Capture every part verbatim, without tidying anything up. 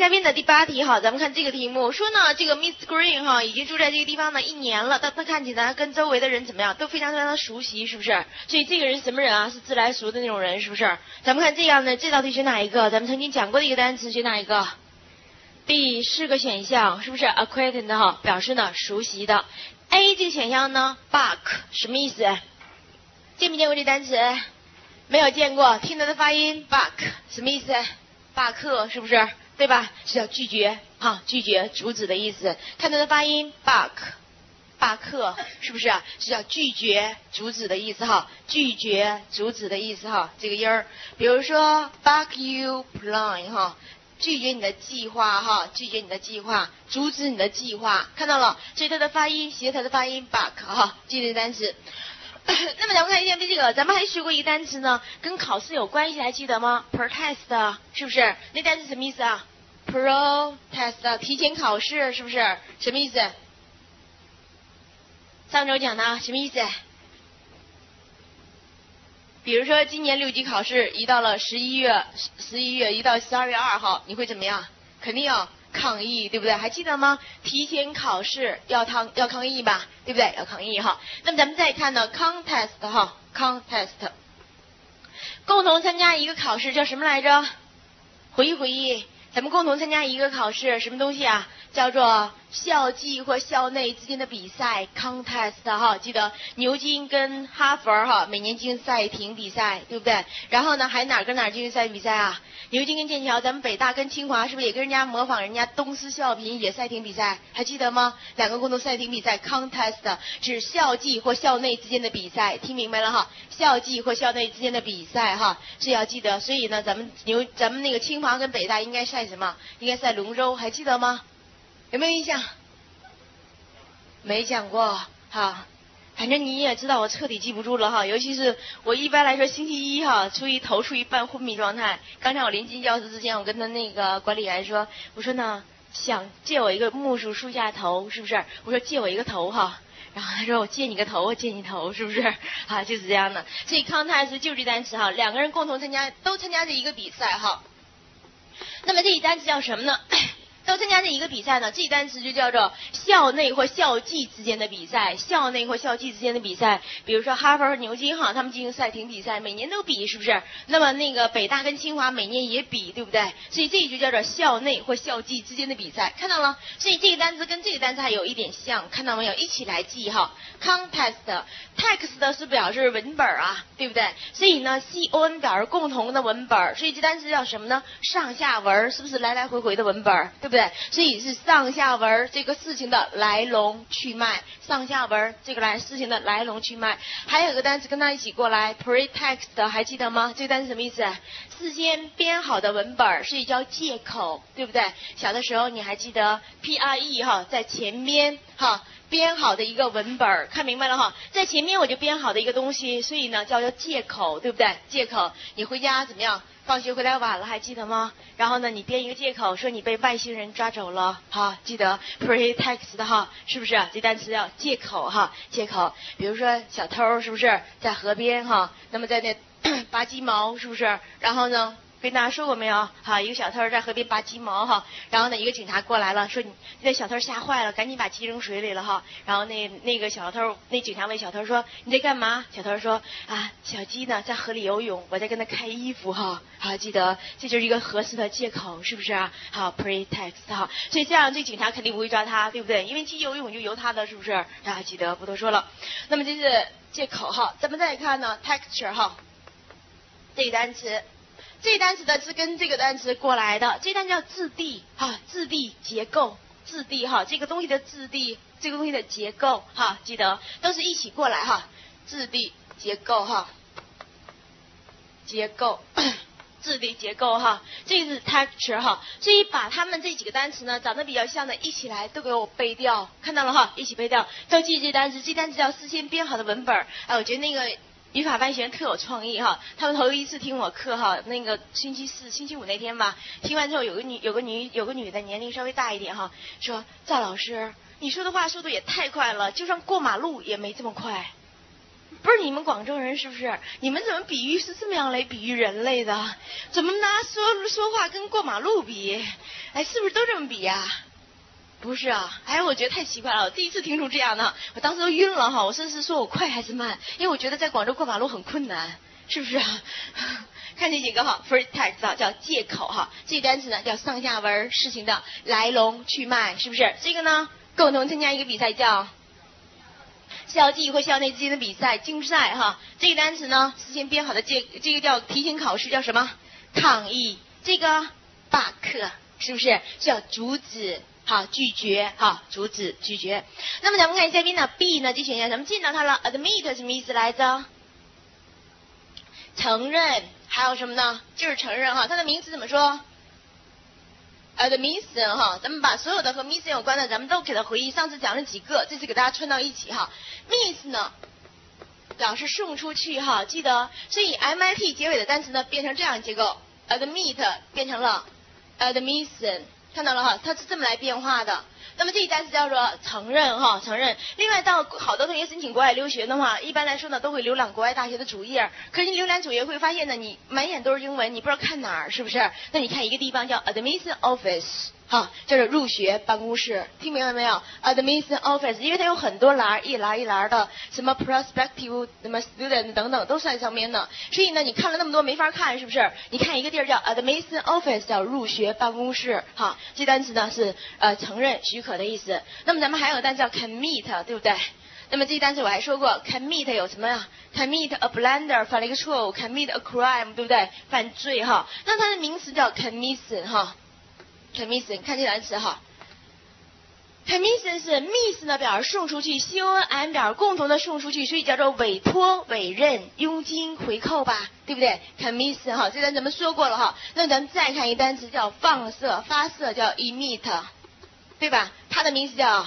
下面的第八题哈，咱们看这个题目说呢，这个 Miss Green 哈已经住在这个地方呢一年了，但他看起来跟周围的人怎么样，都非常非常的熟悉，是不是？所以这个人什么人啊？是自来熟的那种人，是不是？咱们看这样的这道题选哪一个？咱们曾经讲过的一个单词选哪一个 ？B 四个选项是不是 acquainted 哈，表示呢熟悉的。A 这个选项呢 ，buck 什么意思？见没见过这单词？没有见过，听它的发音 buck 什么意思？罢课是不是？对吧？是叫拒绝哈，拒绝阻止的意思。看它的发音 buck 罢课是不是？是叫拒绝阻止的意思哈，拒绝阻止的意思哈，这个音儿。比如说 buck you plan 哈，拒绝你的计划哈，拒绝你的计划，阻止你的计划，看到了？所以它的发音学它的发音 buck 哈，记得单词。那么咱们看一下这个，咱们还学过一个单词呢，跟考试有关系，还记得吗 ？protest 是不是？那单词什么意思啊 ？protest 提前考试是不是？什么意思？上周讲的什么意思？比如说今年六级考试移到了十一月，十一月移到十二月二号，你会怎么样？肯定要抗议，对不对？还记得吗？提前考试要抗要抗议吧，对不对？要抗议哈。那么咱们再看呢 ，contest 哈 ，contest， 共同参加一个考试叫什么来着？回忆回忆，咱们共同参加一个考试，什么东西啊？叫做校际或校内之间的比赛 contest 哈，记得牛津跟哈佛哈每年进行赛艇比赛，对不对？然后呢，还哪跟哪进行赛比赛啊？牛津跟剑桥，咱们北大跟清华是不是也跟人家模仿人家东施效颦也赛艇比赛？还记得吗？两个共同赛艇比赛 contest 指校际或校内之间的比赛，听明白了哈？校际或校内之间的比赛哈，是要记得。所以呢，咱们牛咱们那个清华跟北大应该赛什么？应该赛龙舟，还记得吗？有没有印象？没讲过哈，反正你也知道我彻底记不住了哈，尤其是我一般来说星期一哈，处于头处于半昏迷状态。刚才我临进教室之前，我跟他那个管理员说，我说呢想借我一个木梳梳下头，是不是？我说借我一个头哈。然后他说我借你个头，我借你头，是不是？啊，就是这样的。所以 contest 就是这单词哈，两个人共同参加，都参加这一个比赛哈。那么这一单词叫什么呢？都参加这一个比赛呢，这单词就叫做校内或校际之间的比赛。校内或校际之间的比赛，比如说哈佛和牛津哈，他们进行赛艇比赛，每年都比，是不是？那么那个北大跟清华每年也比，对不对？所以这就叫做校内或校际之间的比赛，看到了？所以这个单词跟这个单词还有一点像，看到没有？一起来记哈。contest text 是表示文本啊，对不对？所以呢 con 表示共同的文本，所以这单词叫什么呢？上下文，是不是来来回回的文本，对不对？所以是上下文这个事情的来龙去脉，上下文这个来事情的来龙去脉。还有一个单词跟它一起过来 pretext 还记得吗？这个单词什么意思？事先编好的文本，所以叫借口，对不对？小的时候你还记得 pre 哈，在前边哈编好的一个文本，看明白了哈，在前面我就编好的一个东西，所以呢叫做借口，对不对？借口，你回家怎么样？放学回来晚了，还记得吗？然后呢，你编一个借口说你被外星人抓走了，哈，记得 pretext 的哈，是不是？这单词叫借口哈，借口。比如说小偷是不是在河边哈？那么在那拔鸡毛是不是？然后呢？跟大家说过没有？好，一个小偷在河边拔鸡毛哈，然后呢，一个警察过来了，说你那小偷吓坏了，赶紧把鸡扔水里了哈。然后那那个小偷，那警察问小偷说你在干嘛？小偷说啊，小鸡呢在河里游泳，我在跟它开衣服哈。好，记得这就是一个合适的借口，是不是啊？好 ，pretext 哈，所以这样这警察肯定不会抓他，对不对？因为鸡游泳就由他的，是不是？大家记得不多说了。那么这是借口哈，咱们再来看呢 ，texture 哈，这个单词。这单词的是跟这个单词过来的，这单词叫质地哈，质地结构，质地哈，这个东西的质地，这个东西的结构哈，记得都是一起过来哈，质地结构哈，结构，质地结构哈，这是 texture 哈，所以把它们这几个单词呢，长得比较像的，一起来都给我背掉，看到了哈，一起背掉，都记这单词，这单词叫事先编好的文本，哎，我觉得那个。语法班学员特有创意哈，他们头一次听我课哈，那个星期四、星期五那天吧，听完之后有个女、有个女、有个女的年龄稍微大一点哈，说赵老师，你说的话速度也太快了，就算过马路也没这么快。 不是你们广州人是不是？你们怎么比喻是这么样来比喻人类的？怎么拿说说话跟过马路比？哎，是不是都这么比呀、啊？不是啊，哎，我觉得太奇怪了，我第一次听出这样的，我当时都晕了哈，我甚至说我快还是慢，因为我觉得在广州过马路很困难，是不是啊？看这几个哈 ，first text 叫借口哈，这个单词呢叫上下文事情的来龙去脉，是不是？这个呢共同参加一个比赛叫校际或校内之间的比赛竞赛哈，这个单词呢事先编好的这这个叫提前考试叫什么？抗议。这个罢课是不是？叫阻止。好，拒绝，好，阻止，拒绝。那么咱们看下边呢 ，B 呢，这选项咱们见到它了 ，admit 什么意思来着？承认，还有什么呢？就是承认哈，它的名词怎么说 ？admission 哈，咱们把所有的和 mission 有关的，咱们都给它回忆。上次讲了几个，这次给大家串到一起哈。miss 呢，表示送出去哈，记得，所以 mit 结尾的单词呢，变成这样结构 ，admit 变成了 admission。看到了哈，它是这么来变化的。那么这一单词叫做承认哈，承认。另外，到好多同学申请国外留学的话，一般来说呢，都会浏览国外大学的主页。可是你浏览主页会发现呢，你满眼都是英文，你不知道看哪儿，是不是？那你看一个地方叫 admission office。哈，叫做入学办公室，听明白没有 ？admission office， 因为它有很多栏，一栏一栏的，什么 prospective， 什么 student 等等都在上面呢。所以呢，你看了那么多没法看，是不是？你看一个地儿叫 admission office， 叫入学办公室。哈，这单词呢是呃承认许可的意思。那么咱们还有个单词叫 commit， 对不对？那么这单词我还说过 ，commit 有什么呀 ？commit a blunder， 犯了一个错误 ；commit a crime， 对不对？犯罪哈。那它的名词叫 commission 哈。commission 看这单词哈 ，commission 是 miss 呢表示送出去 ，c o n m 表示共同的送出去，所以叫做委托、委任、佣金、回扣吧，对不对 ？commission 哈，这单词咱们说过了哈。那咱们再看一单词叫放射、发射，叫 emit， 对吧？它的名词叫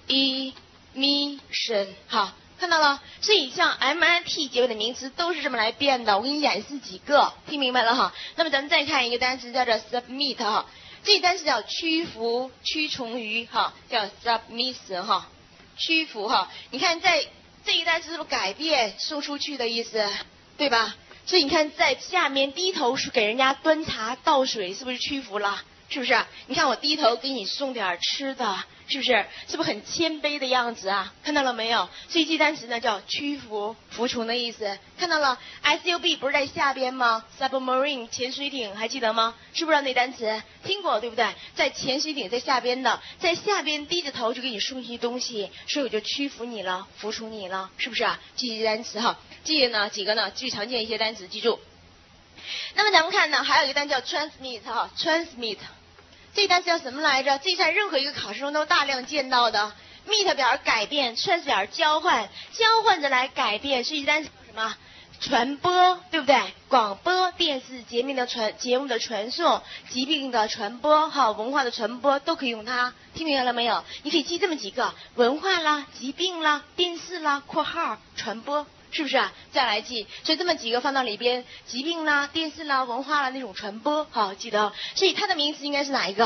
emission 哈。看到了，所以像 mit 结尾的名词都是这么来变的。我给你演示几个，听明白了哈。那么咱们再看一个单词叫做 submit 哈。这单词叫屈服、屈从于哈，叫 submission 哈，屈服哈。你看在这一单词是不是改变、送出去的意思，对吧？所以你看在下面低头是给人家端茶倒水，是不是屈服了？是不是？你看我低头给你送点吃的，是不是？是不是很谦卑的样子啊？看到了没有？所以这单词呢叫屈服、服从的意思。看到了 ，S U B 不是在下边吗 ？Submarine 潜水艇还记得吗？知不知道那单词？听过对不对？在潜水艇在下边的，在下边低着头就给你送一些东西，所以我就屈服你了，服从你了，是不是啊？记这单词哈，记呢几个呢？最常见一些单词，记住。那么咱们看呢，还有一个单词叫 transmit 哈 ，transmit。这单词叫什么来着？这在任何一个考试中都大量见到的。meet 表示改变 ，trans 表示交换，交换着来改变，所以单词叫什么？传播，对不对？广播电视节目的传节目的传送，疾病的传播，哈，文化的传播都可以用它。听明白了没有？你可以记这么几个：文化啦、疾病啦、电视啦（括号传播）。是不是啊？再来记，所以这么几个放到里边，疾病啦、电视啦、文化啦那种传播，好记得。所以它的名词应该是哪一个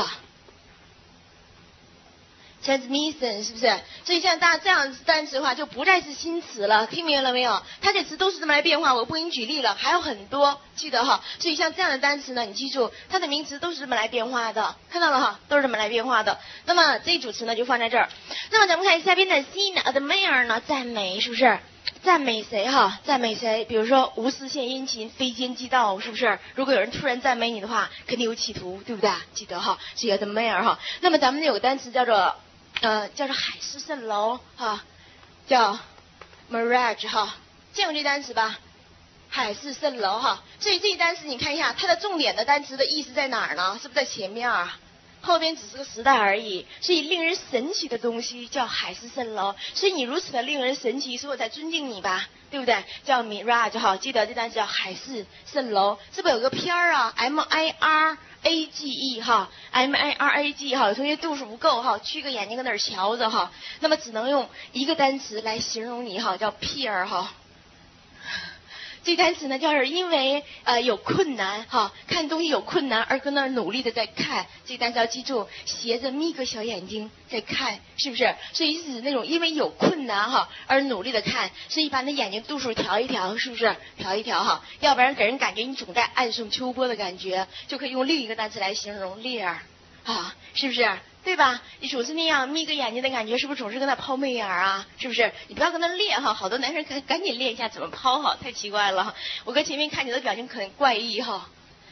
？transmission 是不是？所以像大这样单词的话，就不再是新词了，听明白了没有？它这词都是这么来变化，我不给你举例了，还有很多，记得哈。所以像这样的单词呢，你记住，它的名词都是这么来变化的，看到了哈，都是这么来变化的。那么这一组词呢，就放在这儿。那么咱们看下边的 C 呢 ，admire 呢，赞美，是不是？赞美谁哈？赞美谁？比如说无私献殷勤、非奸即盗，是不是？如果有人突然赞美你的话，肯定有企图，对不对？记得哈，这个 admire 哈。那么咱们有个单词叫做呃叫做海市蜃楼哈，叫 mirage 哈，见过这单词吧？海市蜃楼哈。所以这一单词你看一下，它的重点的单词的意思在哪儿呢？是不是在前面啊？后边只是个时代而已，所以令人神奇的东西叫海市蜃楼。所以你如此的令人神奇，所以我才尊敬你吧，对不对？叫 mirage 哈，记得这单词叫海市蜃楼。是不是有个片儿啊 ？M I R A G E 哈 ，M I R A G E 哈，有同学度数不够哈，曲个眼睛搁那儿瞧着哈，那么只能用一个单词来形容你哈，叫 peer 哈。 这单词呢，就是因为呃有困难哈，看东西有困难而搁那儿努力的在看。这单词要记住，斜着眯个小眼睛在看，是不是？所以是那种因为有困难哈而努力的看，所以把那眼睛度数调一调，是不是？调一调哈，要不然给人感觉你总在暗送秋波的感觉，就可以用另一个单词来形容烈儿啊，是不是？对吧？你总是那样眯个眼睛的感觉，是不是总是跟那抛媚眼啊？是不是？你不要跟他练哈，好多男生赶赶紧练一下怎么抛哈，太奇怪了。我搁前面看你的表情很怪异哈。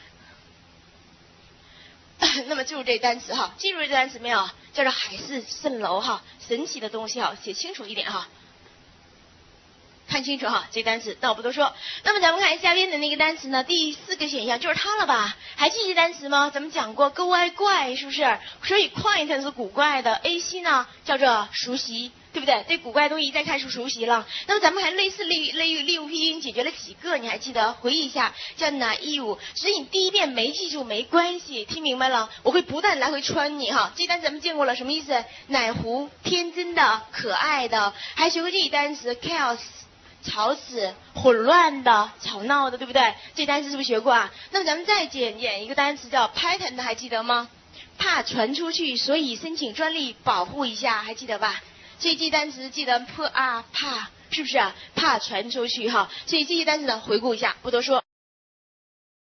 那么记住这单词哈，记住这单词没有？叫做海市蜃楼哈，神奇的东西哈，写清楚一点哈。看清楚哈，这单词那我不多说。那么咱们看下边的那个单词呢，第四个选项就是它了吧？还记得单词吗？咱们讲过 go i 怪，是不是？所以 quiet 是古怪的 ，a c 呢叫做熟悉，对不对？对古怪的东西一再看是熟悉了。那么咱们还类似例例例如拼音解决了几个，你还记得？回忆一下，叫 naive。所以你第一遍没记住没关系，听明白了？我会不断来回穿你哈。这单词咱们见过了，什么意思？奶糊，天真的，可爱的。还学过这一单词 chaos。吵死、混乱的、吵闹的，对不对？这单词是不是学过啊？那么咱们再演演一个单词叫 patent， 还记得吗？怕传出去，所以申请专利保护一下，还记得吧？这些单词记得 p 啊怕，是不是啊？怕传出去哈。所以这些单词呢，回顾一下，不多说。